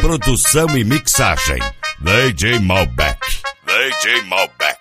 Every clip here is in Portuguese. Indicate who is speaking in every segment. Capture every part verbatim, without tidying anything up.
Speaker 1: produção e mixagem, D J Malbec. D J Malbec.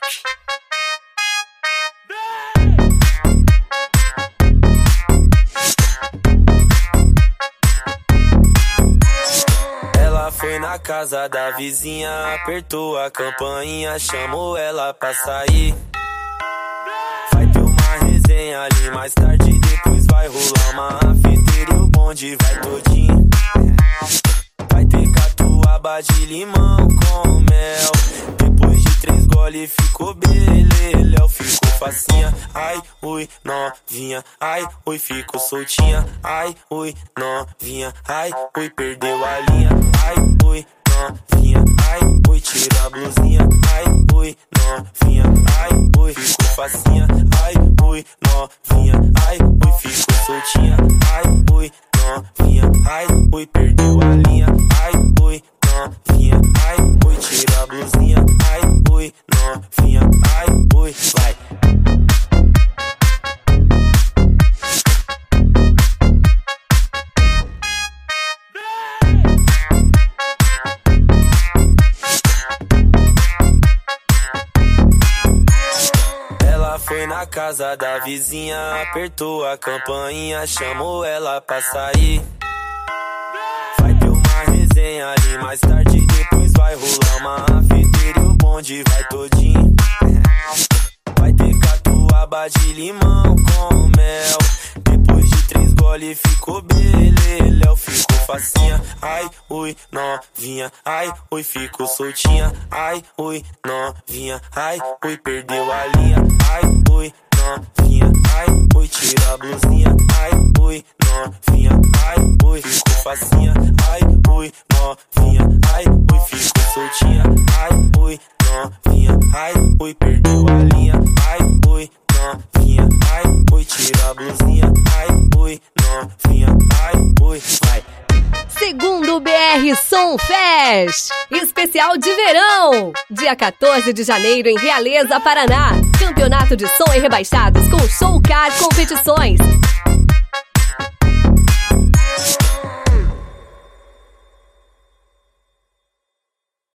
Speaker 2: Ela foi na casa da vizinha, apertou a campainha, chamou ela pra sair. Vai ter uma resenha ali mais tarde, depois vai rolar uma afeteira e o bonde vai todinho. Vai ter catuaba de limão com mel. Depois de três gole ficou beleléu, ficou facinha. Ai, ui, novinha, ai, ui, ficou soltinha. Ai, ui, novinha, ai, ui, perdeu a linha. Ai, ui, novinha, ai, ui, tira a blusinha. Ai, ui, novinha, ai, ui, ficou facinha. Ai, ui, novinha, ai, ui, ficou soltinha. Ai, ui, novinha, ai, ui, perdeu a linha. Ai, ui, novinha, ai, ui, tira a blusinha. Ai, ui, novinha, ai, ui, vai. Foi na casa da vizinha, apertou a campainha, chamou ela pra sair. Vai ter uma resenha ali mais tarde, depois vai rolar uma afeteira e o bonde vai todinho. Vai ter catuaba de limão com mel. Depois de três gole ficou beleléu, ficou facinha. Ai, ui, novinha, ai, ui, ficou soltinha. Ai, ui, novinha, ai, ui, perdeu a linha. Ai, ui, novinha, ai, ui, tira a blusinha. Ai, ui, novinha, ai, ui, ficou facinha. Ai, ui, novinha, ai, ui, ficou soltinha. Ai, ui, novinha, ai, ui, perdeu a linha. Ai, ui, novinha, ai, ui, tira a blusinha. Ai, ui, novinha, ai, ui, vai.
Speaker 3: Segundo B R Som Fest, especial de verão, dia quatorze de janeiro em Realeza, Paraná. Campeonato de som e rebaixados com Show Car Competições.